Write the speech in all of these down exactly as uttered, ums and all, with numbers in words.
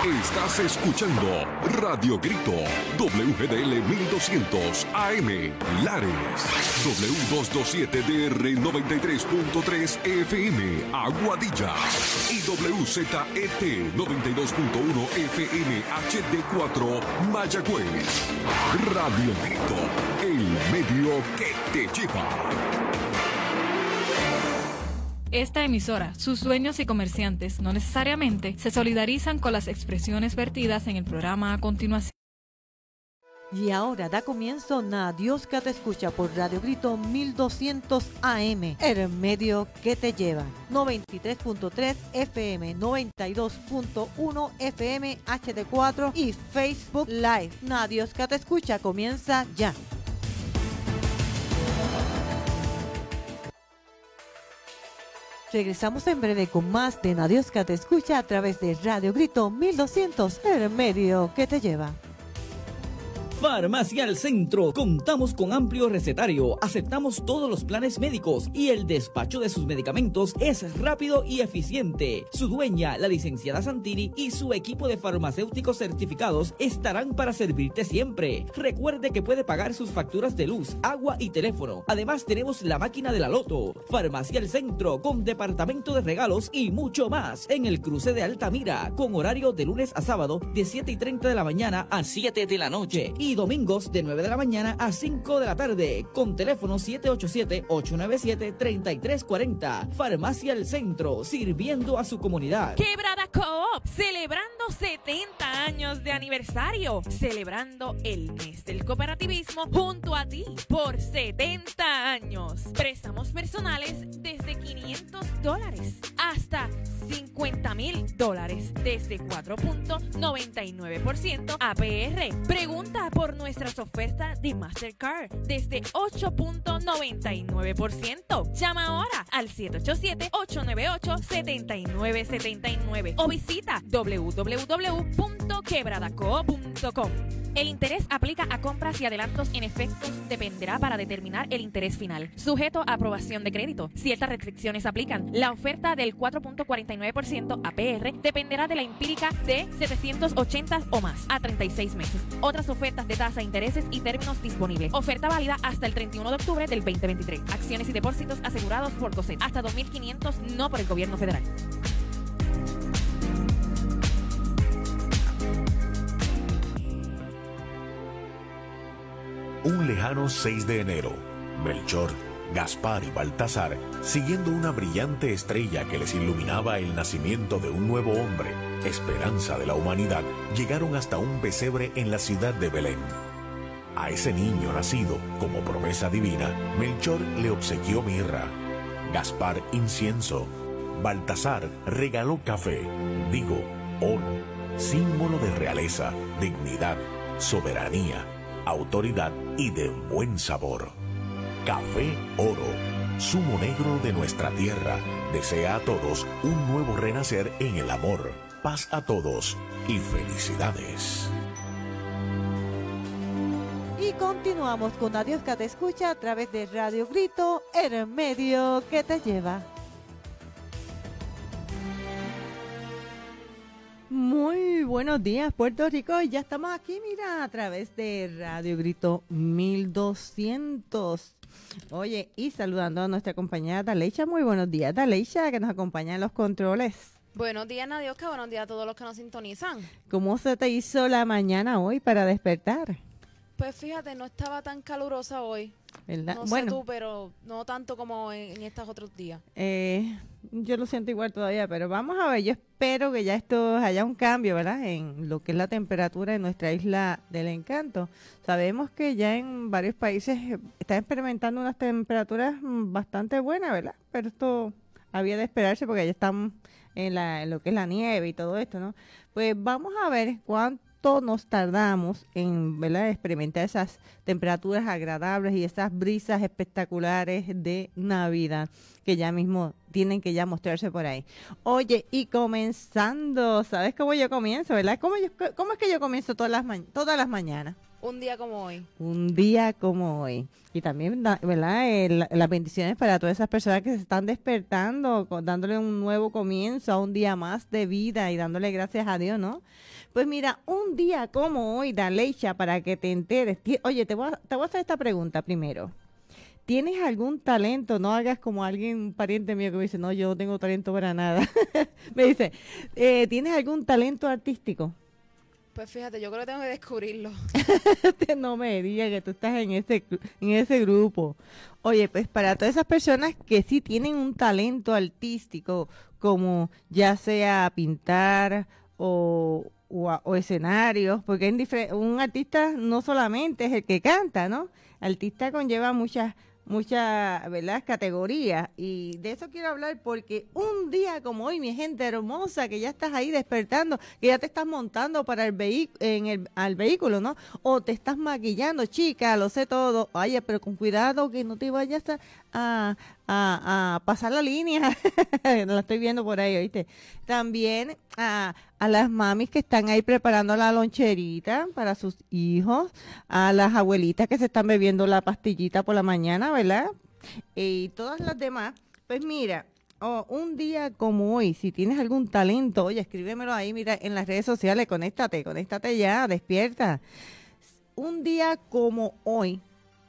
Estás escuchando Radio Grito, W G D L mil doscientos A M, Lares, W doscientos veintisiete D R noventa y tres punto tres F M, Aguadilla, y W Z E T noventa y dos punto uno F M H D cuatro, Mayagüez. Radio Grito, el medio que te lleva. Esta emisora, sus dueños y comerciantes no necesariamente se solidarizan con las expresiones vertidas en el programa a continuación. Y ahora da comienzo Na Dios que te escucha por Radio Grito mil doscientos A M, el medio que te lleva. noventa y tres punto tres F M, noventa y dos punto uno F M H D cuatro y Facebook Live. Na Dios que te escucha comienza ya. Regresamos en breve con más de Na Dios que te escucha a través de Radio Grito mil doscientos, el medio que te lleva. Farmacia El Centro. Contamos con amplio recetario, aceptamos todos los planes médicos y el despacho de sus medicamentos es rápido y eficiente. Su dueña, la licenciada Santini, y su equipo de farmacéuticos certificados estarán para servirte siempre. Recuerde que puede pagar sus facturas de luz, agua y teléfono. Además tenemos la máquina de la loto. Farmacia El Centro, con departamento de regalos y mucho más en el cruce de Altamira, con horario de lunes a sábado de siete y treinta de la mañana a siete de la noche y domingos de nueve de la mañana a cinco de la tarde, con teléfono siete ocho siete, ocho nueve siete, tres tres cuatro cero. Farmacia El Centro, sirviendo a su comunidad. Quebrada Coop, celebrando setenta años de aniversario, celebrando el mes del cooperativismo junto a ti por setenta años. Préstamos personales desde quinientos dólares hasta cincuenta mil dólares, desde cuatro punto noventa y nueve por ciento A P R. Pregunta por nuestras ofertas de Mastercard desde ocho punto noventa y nueve por ciento. Llama ahora al siete ocho siete, ocho nueve ocho, siete nueve siete nueve o visita w w w punto quebradacoop punto com. El interés aplica a compras y adelantos en efectos, dependerá para determinar el interés final. Sujeto a aprobación de crédito. Ciertas restricciones aplican. La oferta del cuatro punto cuarenta y nueve por ciento A P R dependerá de la empírica de setecientos ochenta o más a treinta y seis meses. Otras ofertas de tasa, intereses y términos disponibles. Oferta válida hasta el treinta y uno de octubre del veinte veintitrés. Acciones y depósitos asegurados por COSET. Hasta dos mil quinientos, no por el gobierno federal. Un lejano seis de enero, Melchor, Gaspar y Baltasar, siguiendo una brillante estrella que les iluminaba el nacimiento de un nuevo hombre, esperanza de la humanidad, llegaron hasta un pesebre en la ciudad de Belén. A ese niño nacido, como promesa divina, Melchor le obsequió mirra, Gaspar incienso, Baltasar regaló café, digo, oro, símbolo de realeza, dignidad, soberanía, autoridad y de buen sabor. Café Oro, zumo negro de nuestra tierra, desea a todos un nuevo renacer en el amor, paz a todos y felicidades. Y continuamos con Na Dios que te escucha a través de Radio Grito, el medio que te lleva. Muy buenos días, Puerto Rico. Ya estamos aquí, mira, a través de Radio Grito mil doscientos. Oye, y saludando a nuestra compañera Daleisha. Muy buenos días, Daleisha, que nos acompaña en los controles. Buenos días, Nadioska. Buenos días a todos los que nos sintonizan. ¿Cómo se te hizo la mañana hoy para despertar? Pues fíjate, no estaba tan calurosa hoy. ¿Verdad? No sé Bueno, tú, pero no tanto como en, en estos otros días. Eh, yo lo siento igual todavía, pero vamos a ver, yo espero que ya esto haya un cambio, ¿verdad? En lo que es la temperatura en nuestra isla del encanto. Sabemos que ya en varios países están experimentando unas temperaturas bastante buenas, ¿verdad? Pero esto había de esperarse porque ya están en, la, en lo que es la nieve y todo esto, ¿no? Pues vamos a ver cuánto nos tardamos en, ¿verdad?, experimentar esas temperaturas agradables y esas brisas espectaculares de Navidad que ya mismo tienen que ya mostrarse por ahí. Oye, y comenzando, ¿sabes cómo yo comienzo, verdad? ¿Cómo, yo, cómo es que yo comienzo todas las, ma- todas las mañanas? Un día como hoy. Un día como hoy. Y también, da- ¿verdad? El- las bendiciones para todas esas personas que se están despertando, con- dándole un nuevo comienzo a un día más de vida y dándole gracias a Dios, ¿no? Pues mira, un día como hoy, Daleicha, para que te enteres. Ti- Oye, te voy a, te voy a hacer esta pregunta primero. ¿Tienes algún talento? No hagas como alguien, un pariente mío que me dice, no, yo no tengo talento para nada. Me dice, eh, ¿tienes algún talento artístico? Pues fíjate, yo creo que tengo que descubrirlo. No me digas que tú estás en ese, gru- en ese grupo. Oye, pues para todas esas personas que sí tienen un talento artístico, como ya sea pintar o, o, a- o escenarios, porque en difer- un artista no solamente es el que canta, ¿no? Artista conlleva muchas muchas, ¿verdad?, categorías, y de eso quiero hablar porque un día como hoy, mi gente hermosa, que ya estás ahí despertando, que ya te estás montando para el vehículo, en el al vehículo, ¿no? O te estás maquillando, chica, lo sé todo. Oye, pero con cuidado que no te vayas a, a, a, a pasar la línea. La estoy viendo por ahí, ¿oíste? También a, a las mamis que están ahí preparando la loncherita para sus hijos, a las abuelitas que se están bebiendo la pastillita por la mañana, ¿verdad? Y todas las demás. Pues mira, oh, un día como hoy, si tienes algún talento, oye, escríbemelo ahí, mira, en las redes sociales, conéctate, conéctate ya, despierta. Un día como hoy,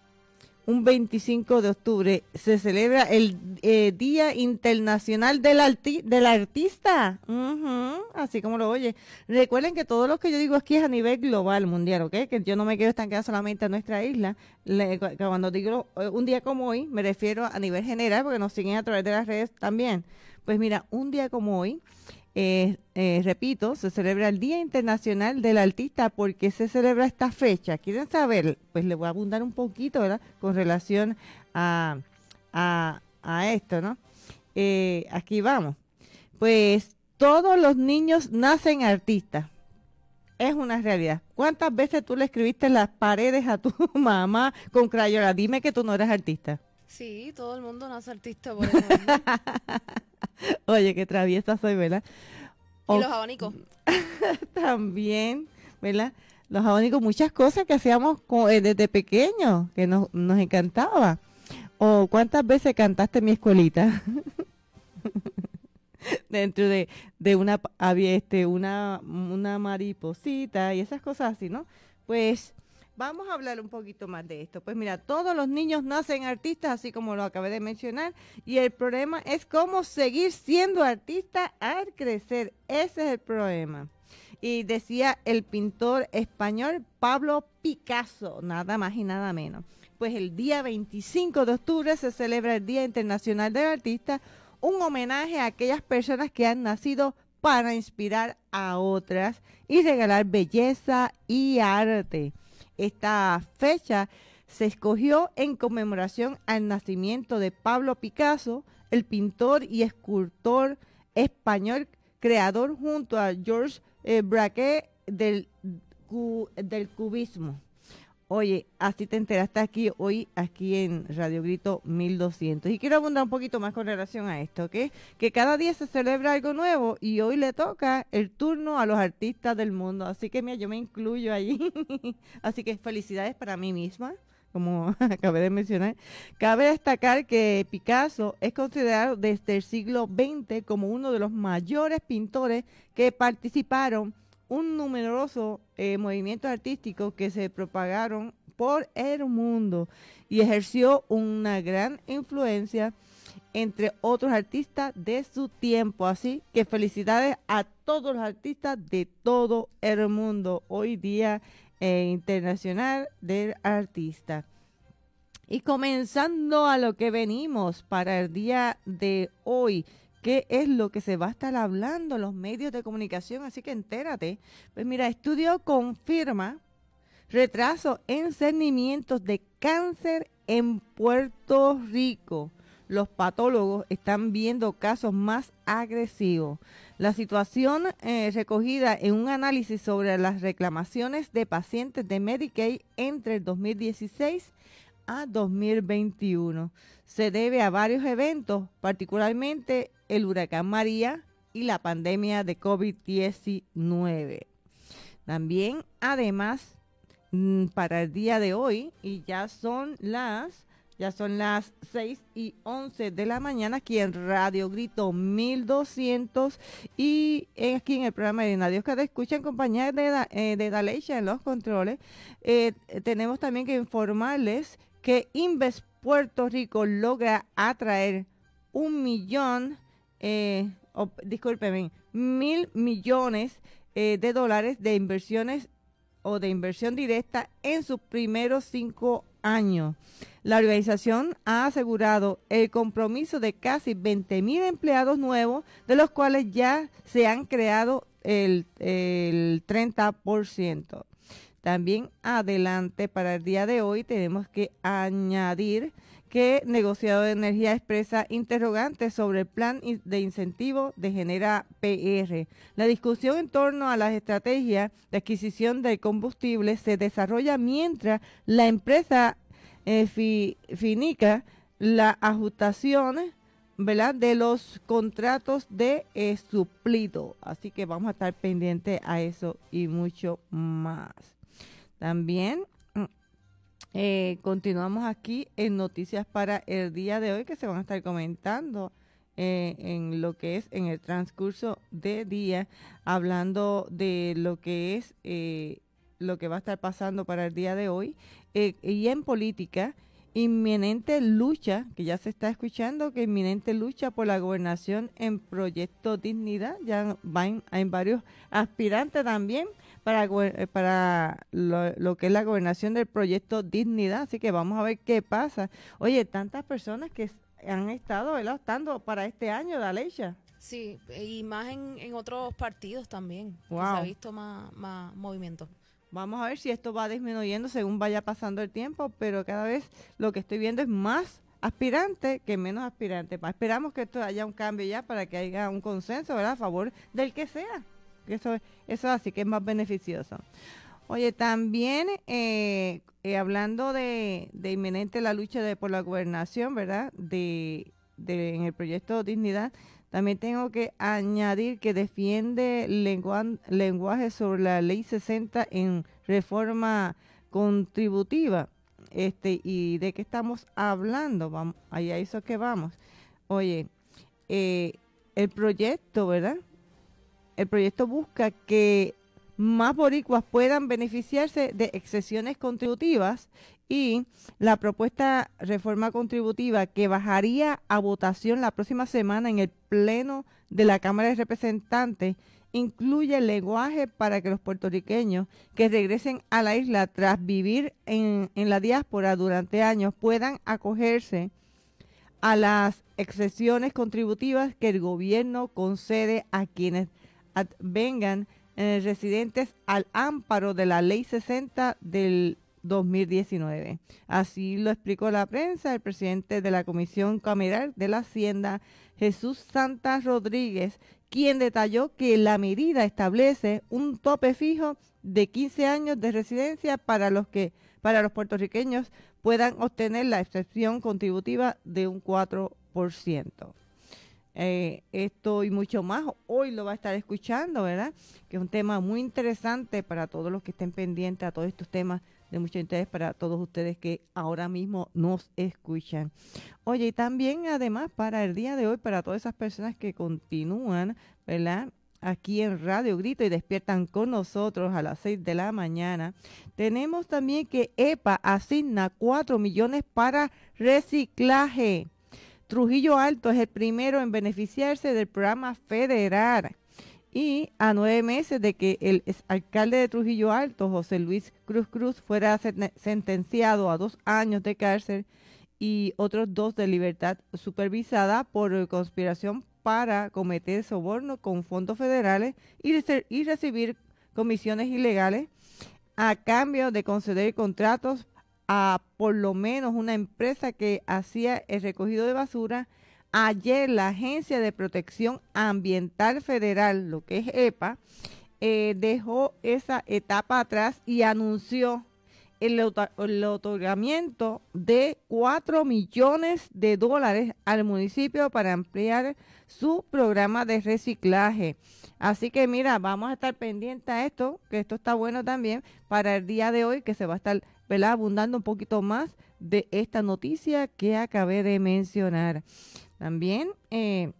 un veinticinco de octubre, se celebra el eh, Día Internacional del, Arti- del Artista. Ujú, así como lo oye. Recuerden que todo lo que yo digo aquí es a nivel global, mundial, ¿ok? Que yo no me quiero estancar solamente a nuestra isla. Le- cu- cuando digo eh, un día como hoy, me refiero a nivel general, porque nos siguen a través de las redes también. Pues mira, un día como hoy, eh, eh, repito, se celebra el Día Internacional del Artista. ¿Por qué se celebra esta fecha? ¿Quieren saber? Pues les voy a abundar un poquito, ¿verdad? Con relación a, a, a esto, ¿no? Eh, aquí vamos. Pues todos los niños nacen artistas. Es una realidad. ¿Cuántas veces tú le escribiste en las paredes a tu mamá con crayola? Dime que tú no eres artista. Sí, todo el mundo nace artista por el mundo. Oye, qué traviesa soy, ¿verdad? Y O- los abanicos. También, ¿verdad? Los abanicos, muchas cosas que hacíamos co- eh, desde pequeños, que nos, nos encantaba. O cuántas veces cantaste en mi escuelita. Dentro de, de una, pa- había este, una, una mariposita y esas cosas así, ¿no? Pues vamos a hablar un poquito más de esto. Pues mira, todos los niños nacen artistas, así como lo acabé de mencionar, y el problema es cómo seguir siendo artista al crecer. Ese es el problema. Y decía el pintor español Pablo Picasso, nada más y nada menos. Pues el día veinticinco de octubre se celebra el Día Internacional del Artista, un homenaje a aquellas personas que han nacido para inspirar a otras y regalar belleza y arte. Esta fecha se escogió en conmemoración al nacimiento de Pablo Picasso, el pintor y escultor español, creador junto a Georges eh, Braque del, cu- del cubismo. Oye, así te enteraste aquí hoy, aquí en Radio Grito mil doscientos. Y quiero abundar un poquito más con relación a esto, ¿ok? Que cada día se celebra algo nuevo y hoy le toca el turno a los artistas del mundo. Así que mira, yo me incluyo allí. Así que felicidades para mí misma, como acabé de mencionar. Cabe destacar que Picasso es considerado desde el siglo veinte como uno de los mayores pintores que participaron un numeroso eh, movimientos artísticos que se propagaron por el mundo y ejerció una gran influencia entre otros artistas de su tiempo. Así que felicidades a todos los artistas de todo el mundo, hoy día eh, internacional del artista. Y comenzando a lo que venimos para el día de hoy, ¿qué es lo que se va a estar hablando en los medios de comunicación? Así que entérate. Pues mira, estudio confirma retraso en cernimientos de cáncer en Puerto Rico. Los patólogos están viendo casos más agresivos. La situación eh, recogida en un análisis sobre las reclamaciones de pacientes de Medicaid entre el dos mil dieciséis a dos mil veintiuno se debe a varios eventos, particularmente el huracán María y la pandemia de COVID diecinueve. También, además, mm, para el día de hoy y ya son las ya son las seis y once de la mañana aquí en Radio Grito mil doscientos y aquí en el programa de Nadie Oscar escucha en compañía de, da, eh, de Daleisha en los controles. Eh, tenemos también que informarles que Inves Puerto Rico logra atraer un millón, eh, oh, discúlpeme, mil millones eh, de dólares de inversiones o de inversión directa en sus primeros cinco años. La organización ha asegurado el compromiso de casi veinte mil empleados nuevos, de los cuales ya se han creado el, el treinta por ciento. También adelante para el día de hoy tenemos que añadir que negociador de energía expresa interrogantes sobre el plan de incentivo de Genera P R. La discusión en torno a las estrategias de adquisición del combustible se desarrolla mientras la empresa eh, fi, finica la ajustación, ¿verdad?, de los contratos de eh, suplido. Así que vamos a estar pendientes a eso y mucho más. También eh, continuamos aquí en noticias para el día de hoy que se van a estar comentando eh, en lo que es en el transcurso de día, hablando de lo que es eh, lo que va a estar pasando para el día de hoy eh, y en política. Inminente lucha, que ya se está escuchando, que inminente lucha por la gobernación en Proyecto Dignidad. Ya van, hay varios aspirantes también para, para lo, lo que es la gobernación del Proyecto Dignidad. Así que vamos a ver qué pasa. Oye, tantas personas que han estado optando para este año, Daleisha. Sí, y más en, en otros partidos también. Wow. Que se ha visto más, más movimiento. Vamos a ver si esto va disminuyendo según vaya pasando el tiempo, pero cada vez lo que estoy viendo es más aspirantes que menos aspirantes. Esperamos que esto haya un cambio ya para que haya un consenso, ¿verdad?, a favor del que sea. Eso, eso así que es más beneficioso. Oye, también eh, eh, hablando de, de inminente la lucha de, por la gobernación, ¿verdad?, de, de, en el Proyecto Dignidad, también tengo que añadir que defiende lengua, lenguaje sobre la Ley sesenta en reforma contributiva. Este, ¿y de qué estamos hablando? Vamos, ahí a eso que vamos. Oye, eh, el proyecto, ¿verdad? El proyecto busca que más boricuas puedan beneficiarse de exenciones contributivas y la propuesta reforma contributiva que bajaría a votación la próxima semana en el Pleno de la Cámara de Representantes incluye el lenguaje para que los puertorriqueños que regresen a la isla tras vivir en, en la diáspora durante años puedan acogerse a las exenciones contributivas que el gobierno concede a quienes vengan eh, residentes al amparo de la Ley sesenta del dos mil diecinueve. Así lo explicó la prensa el presidente de la Comisión Cameral de la Hacienda, Jesús Santa Rodríguez, quien detalló que la medida establece un tope fijo de quince años de residencia para los que para los puertorriqueños puedan obtener la excepción contributiva de un cuatro por ciento. Eh, esto y mucho más hoy lo va a estar escuchando, ¿verdad?, que es un tema muy interesante para todos los que estén pendientes a todos estos temas de mucho interés para todos ustedes que ahora mismo nos escuchan. Oye, y también además para el día de hoy, para todas esas personas que continúan, ¿verdad?, aquí en Radio Grito y despiertan con nosotros a las seis de la mañana, tenemos también que E P A asigna cuatro millones para reciclaje. Trujillo Alto es el primero en beneficiarse del programa federal. Y a nueve meses de que el alcalde de Trujillo Alto, José Luis Cruz Cruz, fuera sentenciado a dos años de cárcel y otros dos de libertad supervisada por conspiración para cometer soborno con fondos federales y, y recibir comisiones ilegales a cambio de conceder contratos a por lo menos una empresa que hacía el recogido de basura. Ayer la Agencia de Protección Ambiental Federal, lo que es E P A, eh, dejó esa etapa atrás y anunció el, el otorgamiento de cuatro millones de dólares al municipio para ampliar su programa de reciclaje. Así que mira, vamos a estar pendientes a esto, que esto está bueno también para el día de hoy, que se va a estar, ¿verdad?, abundando un poquito más de esta noticia que acabé de mencionar. También eh,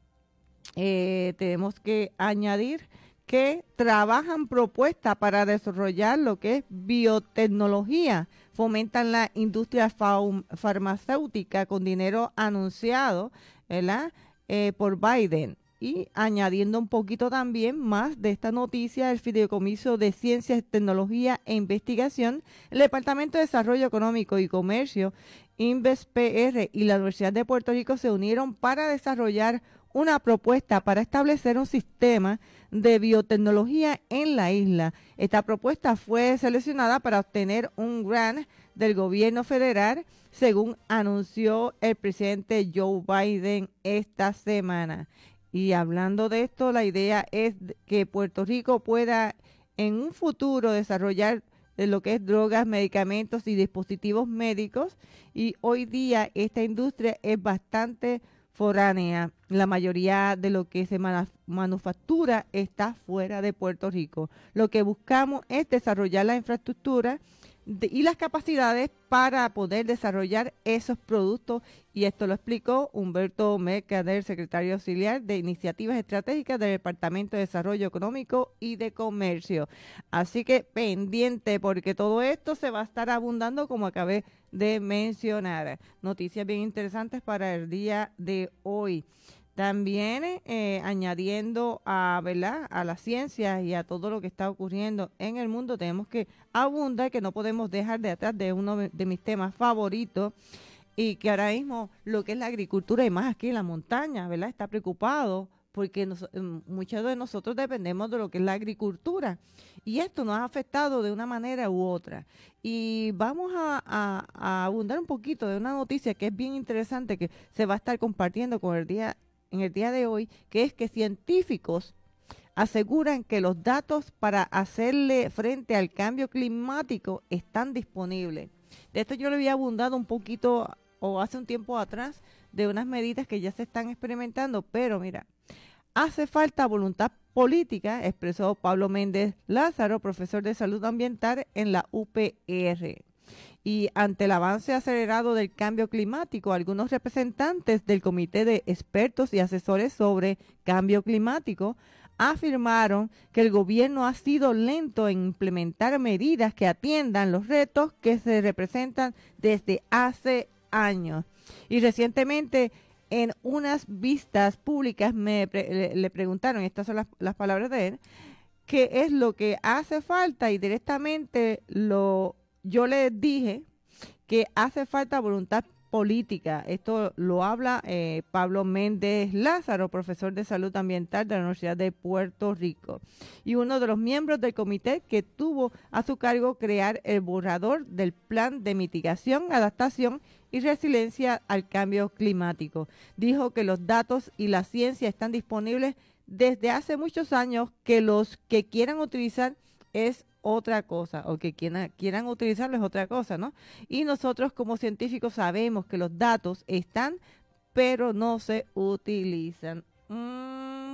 eh, tenemos que añadir que trabajan propuestas para desarrollar lo que es biotecnología, fomentan la industria farmacéutica con dinero anunciado, ¿verdad?, eh, por Biden. Y añadiendo un poquito también más de esta noticia, el Fideicomiso de Ciencias, Tecnología e Investigación, el Departamento de Desarrollo Económico y Comercio, InvestPR y la Universidad de Puerto Rico se unieron para desarrollar una propuesta para establecer un sistema de biotecnología en la isla. Esta propuesta fue seleccionada para obtener un grant del gobierno federal, según anunció el presidente Joe Biden esta semana. Y hablando de esto, la idea es que Puerto Rico pueda en un futuro desarrollar lo que es drogas, medicamentos y dispositivos médicos. Y hoy día esta industria es bastante foránea. La mayoría de lo que se manufactura está fuera de Puerto Rico. Lo que buscamos es desarrollar la infraestructura de, y las capacidades para poder desarrollar esos productos, y esto lo explicó Humberto Mercader, secretario auxiliar de Iniciativas Estratégicas del Departamento de Desarrollo Económico y de Comercio. Así que pendiente, porque todo esto se va a estar abundando, como acabé de mencionar. Noticias bien interesantes para el día de hoy. También eh, añadiendo a, ¿verdad?, a la ciencia y a todo lo que está ocurriendo en el mundo, tenemos que abundar, que no podemos dejar de atrás de uno de mis temas favoritos, y que ahora mismo lo que es la agricultura, y más aquí en la montaña, ¿verdad?, está preocupado porque nos, muchos de nosotros dependemos de lo que es la agricultura, y esto nos ha afectado de una manera u otra. Y vamos a, a, a abundar un poquito de una noticia que es bien interesante, que se va a estar compartiendo con el día en el día de hoy, que es que científicos aseguran que los datos para hacerle frente al cambio climático están disponibles. De esto yo le había abundado un poquito, o hace un tiempo atrás, de unas medidas que ya se están experimentando, pero mira, hace falta voluntad política, expresó Pablo Méndez Lázaro, profesor de salud ambiental en la U P R. Y ante el avance acelerado del cambio climático, algunos representantes del Comité de Expertos y Asesores sobre Cambio Climático afirmaron que el gobierno ha sido lento en implementar medidas que atiendan los retos que se representan desde hace años. Y recientemente, en unas vistas públicas, me pre- le, le preguntaron, estas son las, las palabras de él, qué es lo que hace falta, y directamente lo yo les dije que hace falta voluntad política. Esto lo habla eh, Pablo Méndez Lázaro, profesor de salud ambiental de la Universidad de Puerto Rico, y uno de los miembros del comité que tuvo a su cargo crear el borrador del plan de mitigación, adaptación y resiliencia al cambio climático. Dijo que los datos y la ciencia están disponibles desde hace muchos años, que los que quieran utilizar es otra cosa, o que quieran, quieran utilizarlo es otra cosa, ¿no? Y nosotros como científicos sabemos que los datos están, pero no se utilizan. Mm,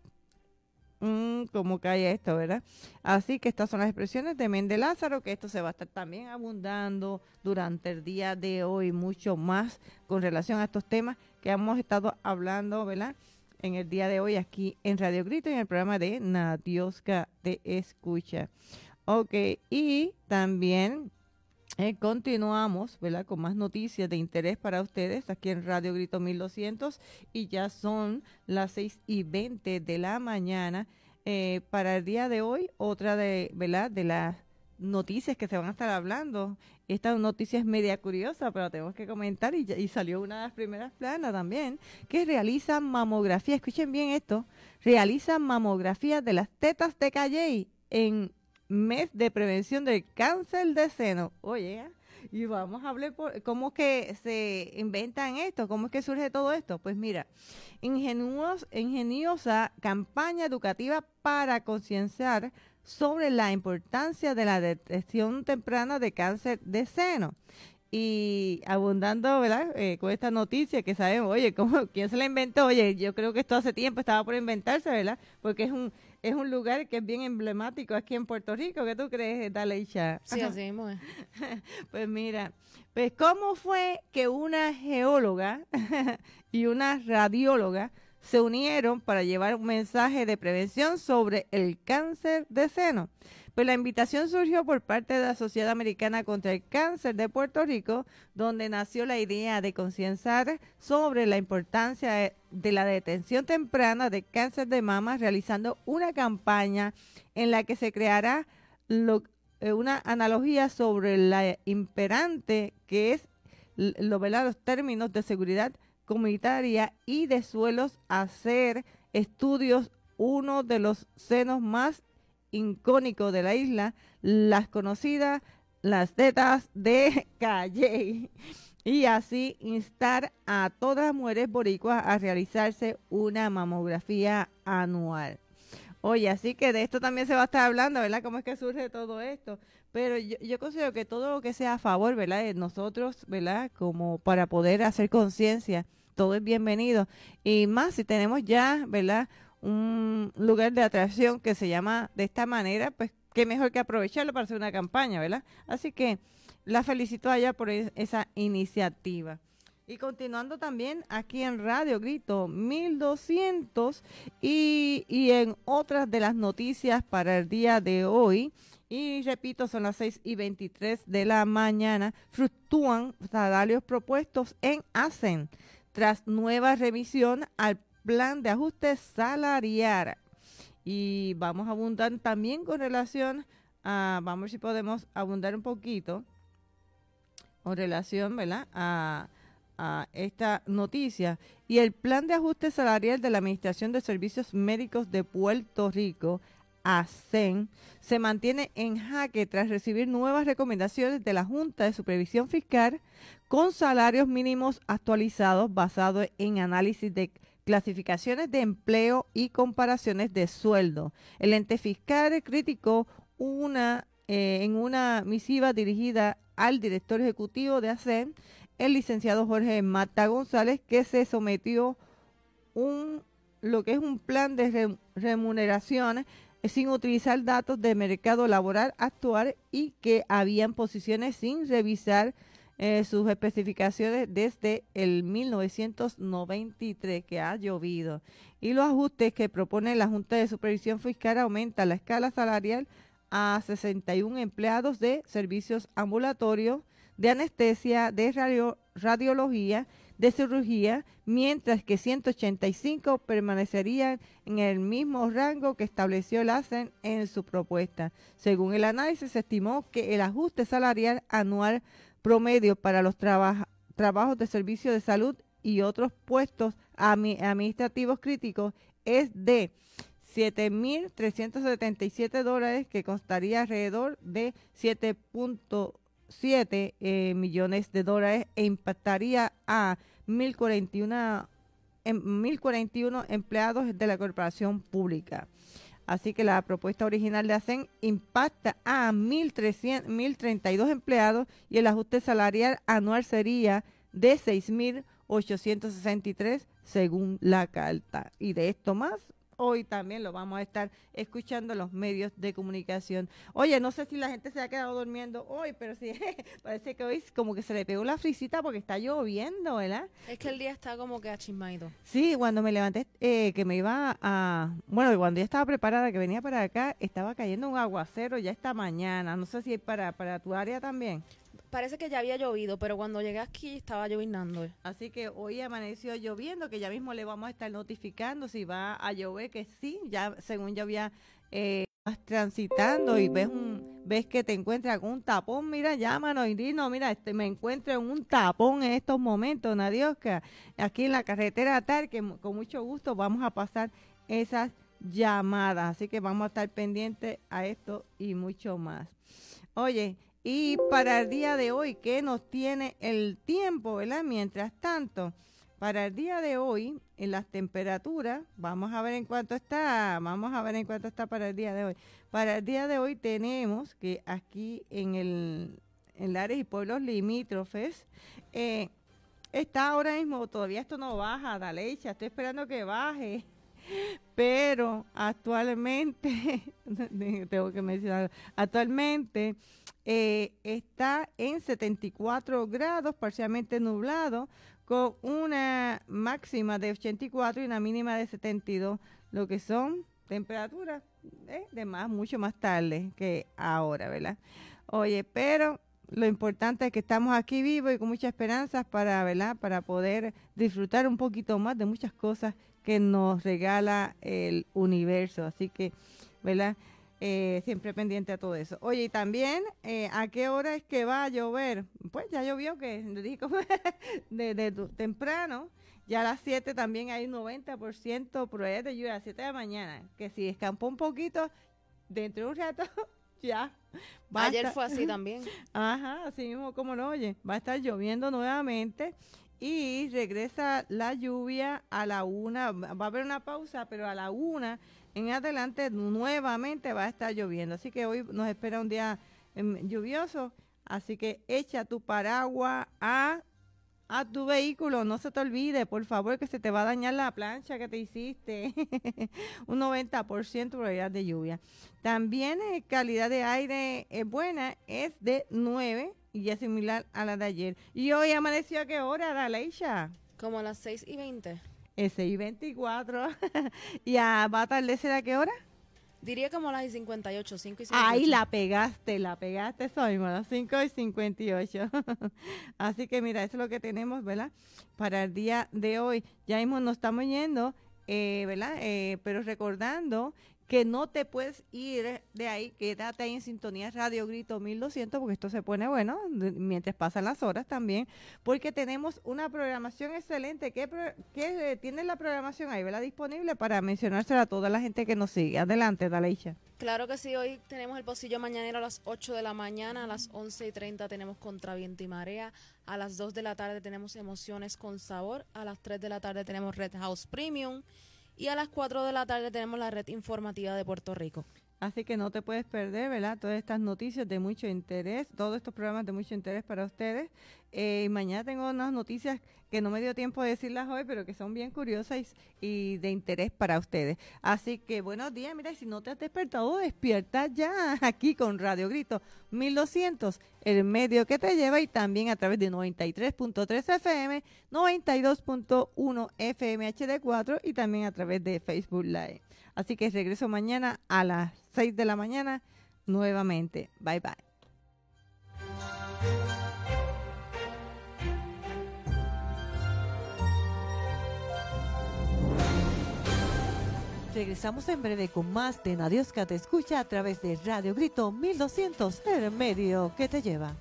mm, ¿Cómo cae esto, verdad? Así que estas son las expresiones de Méndez Lázaro, que esto se va a estar también abundando durante el día de hoy, mucho más con relación a estos temas que hemos estado hablando, ¿verdad?, en el día de hoy aquí en Radio Grito, en el programa de Nadiosca de Escucha. Ok, y también eh, continuamos, ¿verdad?, con más noticias de interés para ustedes aquí en Radio Grito mil doscientos, y ya son las seis y veinte de la mañana. Eh, para el día de hoy, otra de, ¿verdad?, de las noticias que se van a estar hablando. Esta noticia es media curiosa, pero tenemos que comentar, y, y salió una de las primeras planas también, que realizan mamografía. Escuchen bien esto, realizan mamografía de las tetas de Calley en mes de prevención del cáncer de seno. Oye, y vamos a hablar por cómo es que se inventan esto, cómo es que surge todo esto. Pues mira, ingenuos, ingeniosa campaña educativa para concienciar sobre la importancia de la detección temprana de cáncer de seno. Y abundando, ¿verdad? Eh, con esta noticia que sabemos, oye, ¿cómo, ¿quién se la inventó? Oye, yo creo que esto hace tiempo estaba por inventarse, ¿verdad? Porque es un es un lugar que es bien emblemático aquí en Puerto Rico. ¿Qué tú crees, Daleisha? Sí, así mismo es. Pues mira, pues ¿cómo fue que una geóloga y una radióloga se unieron para llevar un mensaje de prevención sobre el cáncer de seno? Pues la invitación surgió por parte de la Sociedad Americana contra el Cáncer de Puerto Rico, donde nació la idea de concienciar sobre la importancia de la detención temprana de cáncer de mama, realizando una campaña en la que se creará lo, una analogía sobre la imperante que es lo, ¿verdad? los términos de seguridad comunitaria y de suelos, hacer estudios, uno de los senos más icónico de la isla, las conocidas las tetas de Calle, y así instar a todas las mujeres boricuas a realizarse una mamografía anual. Oye, así que de esto también se va a estar hablando, ¿verdad? ¿Cómo es que surge todo esto? Pero yo, yo considero que todo lo que sea a favor, ¿verdad? De nosotros, ¿verdad? Como para poder hacer conciencia, todo es bienvenido. Y más si tenemos ya, ¿verdad? Un lugar de atracción que se llama de esta manera, pues qué mejor que aprovecharlo para hacer una campaña, ¿verdad? Así que la felicito a ella por esa iniciativa. Y continuando también aquí en Radio Grito mil doscientos y, y en otras de las noticias para el día de hoy, y repito, son las seis y veintitrés de la mañana, fluctúan salarios propuestos en ASEN tras nueva revisión al plan de ajuste salarial. Y vamos a abundar también con relación a, vamos a ver si podemos abundar un poquito con relación, ¿verdad?, a, a esta noticia. Y el plan de ajuste salarial de la Administración de Servicios Médicos de Puerto Rico, ASEN, se mantiene en jaque tras recibir nuevas recomendaciones de la Junta de Supervisión Fiscal con salarios mínimos actualizados basados en análisis de clasificaciones de empleo y comparaciones de sueldo. El ente fiscal criticó una, eh, en una misiva dirigida al director ejecutivo de ASEN, el licenciado Jorge Mata González, que se sometió un lo que es un plan de re, remuneración sin utilizar datos de mercado laboral actual y que habían posiciones sin revisar Eh, sus especificaciones desde el mil novecientos noventa y tres, que ha llovido. Y los ajustes que propone la Junta de Supervisión Fiscal aumenta la escala salarial a sesenta y uno empleados de servicios ambulatorios, de anestesia, de radio, radiología, de cirugía, mientras que ciento ochenta y cinco permanecerían en el mismo rango que estableció el ASEN en su propuesta. Según el análisis, se estimó que el ajuste salarial anual promedio para los traba, trabajos de servicio de salud y otros puestos administrativos críticos es de siete mil trescientos setenta y siete dólares, que costaría alrededor de siete punto siete eh, millones de dólares e impactaría a mil cuarenta y uno, en, mil cuarenta y uno empleados de la corporación pública. Así que la propuesta original de ASEN impacta a mil treinta y dos empleados y el ajuste salarial anual sería de seis mil ochocientos sesenta y tres según la carta. Y de esto más, hoy también lo vamos a estar escuchando en los medios de comunicación. Oye, no sé si la gente se ha quedado durmiendo hoy, pero sí, parece que hoy como que se le pegó la frisita porque está lloviendo, ¿verdad? Es que el día está como que achismado. Sí, cuando me levanté, eh, que me iba a... Bueno, cuando ya estaba preparada, que venía para acá, estaba cayendo un aguacero ya esta mañana. No sé si es para, para tu área también. Parece que ya había llovido, pero cuando llegué aquí estaba llovinando. Así que hoy amaneció lloviendo, que ya mismo le vamos a estar notificando si va a llover, que sí, ya según ya había eh, vas transitando y ves un ves que te encuentras con un tapón, mira, llámanos y dinos, mira, este, me encuentro en un tapón en estos momentos, Nadiosca, aquí en la carretera tal, que con mucho gusto vamos a pasar esas llamadas, así que vamos a estar pendientes a esto y mucho más. Oye, y para el día de hoy, ¿qué nos tiene el tiempo, verdad? Mientras tanto, para el día de hoy, en las temperaturas, vamos a ver en cuánto está, vamos a ver en cuánto está para el día de hoy. Para el día de hoy tenemos que aquí en el en Lares y pueblos limítrofes, eh, está ahora mismo, todavía esto no baja, Daleicha, estoy esperando que baje, pero actualmente, tengo que mencionar, actualmente eh, está en setenta y cuatro grados, parcialmente nublado, con una máxima de ochenta y cuatro y una mínima de setenta y dos, lo que son temperaturas eh, de más, mucho más tarde que ahora, ¿verdad? Oye, pero lo importante es que estamos aquí vivos y con muchas esperanzas para, ¿verdad?, para poder disfrutar un poquito más de muchas cosas que nos regala el universo. Así que, ¿verdad?, eh, siempre pendiente a todo eso. Oye, y también, eh, ¿a qué hora es que va a llover? Pues ya llovió, que dijo de, de, de temprano. Ya a las siete también hay un noventa por ciento probabilidad de lluvia a las siete de la mañana. Que si escampó un poquito, dentro de un rato, ya. Va Ayer estar, fue así también. Ajá, así mismo como lo oye. Va a estar lloviendo nuevamente y regresa la lluvia a la una. Va a haber una pausa, pero a la una en adelante nuevamente va a estar lloviendo. Así que hoy nos espera un día um, lluvioso. Así que echa tu paraguas a... a tu vehículo, no se te olvide, por favor, que se te va a dañar la plancha que te hiciste. Un noventa por ciento probabilidad de lluvia. También eh, calidad de aire eh, buena es de nueve y es similar a la de ayer. ¿Y hoy amaneció a qué hora, Daleisha? Como a las seis y veinte. Es seis y veinticuatro. ¿Y a, va a atardecer a qué hora? Diría como a las cincuenta y ocho, cinco y cincuenta y ocho. Ahí la pegaste, la pegaste eso mismo, a las cinco y cincuenta y ocho. Así que mira, eso es lo que tenemos, ¿verdad? Para el día de hoy. Ya mismo nos estamos yendo, eh, ¿verdad? Eh, pero recordando que no te puedes ir de ahí, quédate ahí en sintonía Radio Grito mil doscientos, porque esto se pone bueno mientras pasan las horas también, porque tenemos una programación excelente. ¿Qué, pro, qué tiene la programación ahí, ¿verdad?, disponible para mencionársela a toda la gente que nos sigue? Adelante, Daleisha. Claro que sí, hoy tenemos el pocillo mañanero a las ocho de la mañana, a las once y treinta tenemos Contra Viento y Marea, a las dos de la tarde tenemos Emociones con Sabor, a las tres de la tarde tenemos Red House Premium, y a las cuatro de la tarde tenemos la red informativa de Puerto Rico. Así que no te puedes perder, ¿verdad?, todas estas noticias de mucho interés, todos estos programas de mucho interés para ustedes. Eh, mañana tengo unas noticias que no me dio tiempo de decirlas hoy, pero que son bien curiosas y, y de interés para ustedes. Así que buenos días, mira, si no te has despertado, despierta ya aquí con Radio Grito mil doscientos, el medio que te lleva, y también a través de noventa y tres punto tres F M, noventa y dos punto uno F M H D cuatro y también a través de Facebook Live. Así que regreso mañana a las seis de la mañana nuevamente. Bye, bye. Regresamos en breve con más de Nadiosca Te Escucha a través de Radio Grito mil doscientos, el medio que te lleva.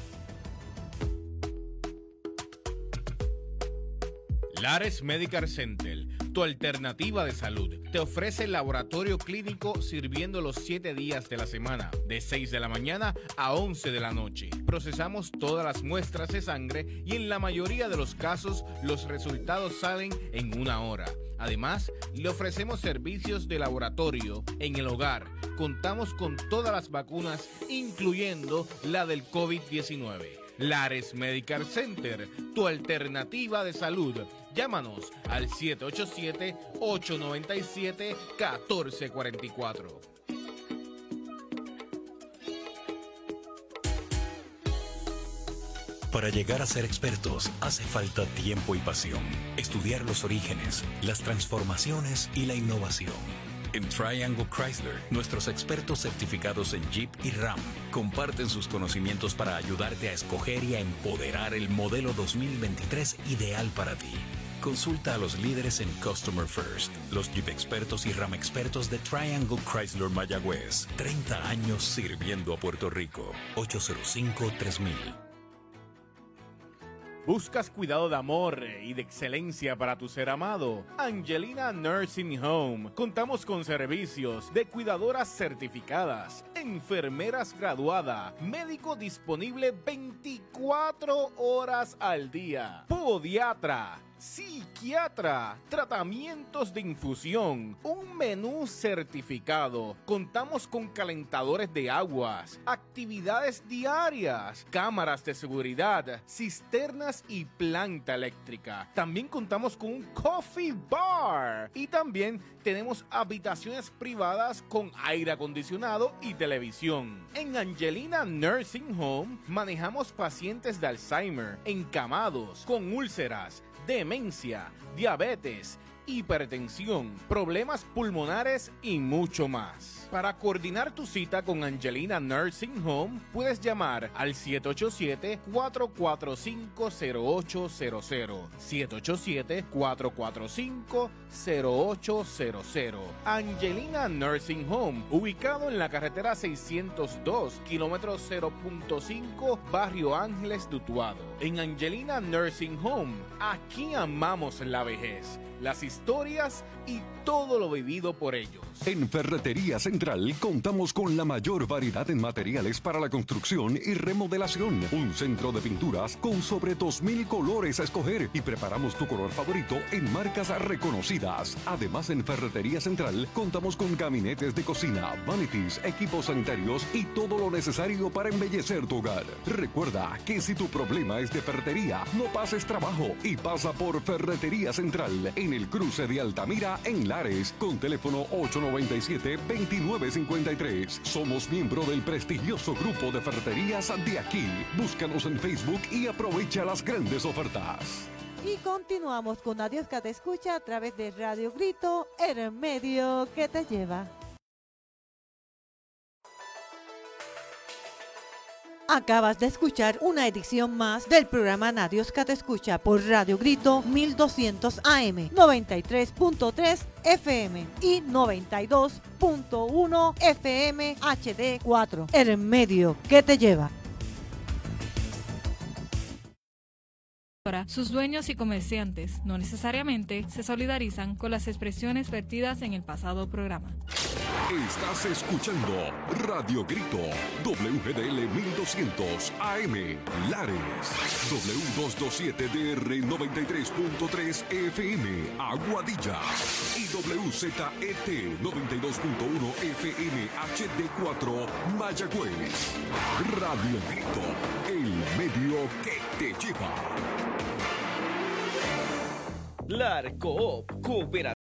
Lares Medical Center, tu alternativa de salud, te ofrece el laboratorio clínico sirviendo los siete días de la semana, de seis de la mañana a once de la noche. Procesamos todas las muestras de sangre y en la mayoría de los casos los resultados salen en una hora. Además, le ofrecemos servicios de laboratorio en el hogar. Contamos con todas las vacunas, incluyendo la del COVID diecinueve. Lares Medical Center, tu alternativa de salud. Llámanos al siete ocho siete, ocho nueve siete, uno cuatro cuatro cuatro. Para llegar a ser expertos hace falta tiempo y pasión. Estudiar los orígenes, las transformaciones y la innovación. En Triangle Chrysler, nuestros expertos certificados en Jeep y Ram comparten sus conocimientos para ayudarte a escoger y a empoderar el modelo dos mil veintitrés ideal para ti. Consulta a los líderes en Customer First, los Jeep expertos y Ram expertos de Triangle Chrysler Mayagüez. treinta años sirviendo a Puerto Rico. ocho cero cinco, tres mil. ¿Buscas cuidado de amor y de excelencia para tu ser amado? Angelina Nursing Home. Contamos con servicios de cuidadoras certificadas, enfermeras graduadas, médico disponible veinticuatro horas al día, podiatra, psiquiatra, tratamientos de infusión, un menú certificado. Contamos con calentadores de aguas, actividades diarias, cámaras de seguridad, cisternas y planta eléctrica. También contamos con un coffee bar y también tenemos habitaciones privadas con aire acondicionado y televisión. En Angelina Nursing Home manejamos pacientes de Alzheimer, encamados, con úlceras, demencia, diabetes, hipertensión, problemas pulmonares y mucho más. Para coordinar tu cita con Angelina Nursing Home, puedes llamar al siete ocho siete, cuatro cuatro cinco, cero ocho cero cero, siete ocho siete, cuatro cuatro cinco, cero ocho cero cero. Angelina Nursing Home, ubicado en la carretera seiscientos dos, kilómetro cero punto cinco, Barrio Ángeles de Utuado. En Angelina Nursing Home, aquí amamos la vejez, las historias y todo lo vivido por ellos. En Ferretería Central contamos con la mayor variedad en materiales para la construcción y remodelación. Un centro de pinturas con sobre dos mil colores a escoger y preparamos tu color favorito en marcas reconocidas. Además, en Ferretería Central contamos con gabinetes de cocina, vanities, equipos sanitarios y todo lo necesario para embellecer tu hogar. Recuerda que si tu problema es de ferretería, no pases trabajo y pasa por Ferretería Central en el cruce de Altamira en Lares con teléfono ocho nueve siete, dos nueve cinco tres. Somos miembro del prestigioso grupo de ferreterías de aquí. Búscanos en Facebook y aprovecha las grandes ofertas. Y continuamos con Adiós que te escucha a través de Radio Grito, el medio que te lleva. Acabas de escuchar una edición más del programa Nadios que te escucha por Radio Grito mil doscientos A M, noventa y tres punto tres F M y noventa y dos punto uno F M H D cuatro. El medio que te lleva. Sus dueños y comerciantes no necesariamente se solidarizan con las expresiones vertidas en el pasado programa. Estás escuchando Radio Grito, W G D L mil doscientos A M, Lares, W doscientos veintisiete D R noventa y tres punto tres F M, Aguadilla, y W Z E T noventa y dos punto uno F M H D cuatro, Mayagüez. Radio Grito, el medio que te lleva. Lar Coop, Cooperativa